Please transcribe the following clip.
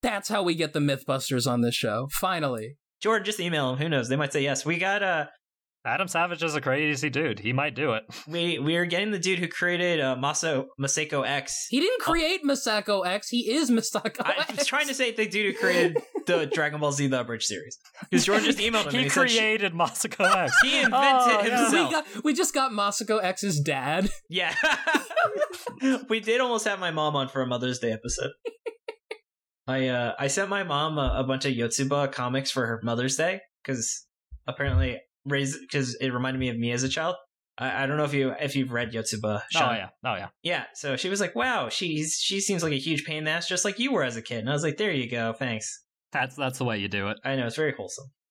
That's how we get the Mythbusters on this show. Finally. Jordan, just email them. Who knows? They might say yes. We got Adam Savage is a crazy dude. He might do it. We are getting the dude who created Masako X. He didn't create Masako X. He is Masako X. I was trying to say the dude who created the Dragon Ball Z The Abridged series. Because Jordan just emailed him. He created Masako X. He invented himself. We just got Masako X's dad. Yeah. We did almost have my mom on for a Mother's Day episode. I sent my mom a bunch of Yotsuba comics for her Mother's Day because apparently because it reminded me of me as a child. I don't know if you've read Yotsuba. Sean. Oh yeah. Yeah. So she was like, "Wow, she seems like a huge pain in the ass, just like you were as a kid." And I was like, "There you go, thanks." That's the way you do it. I know, it's very wholesome.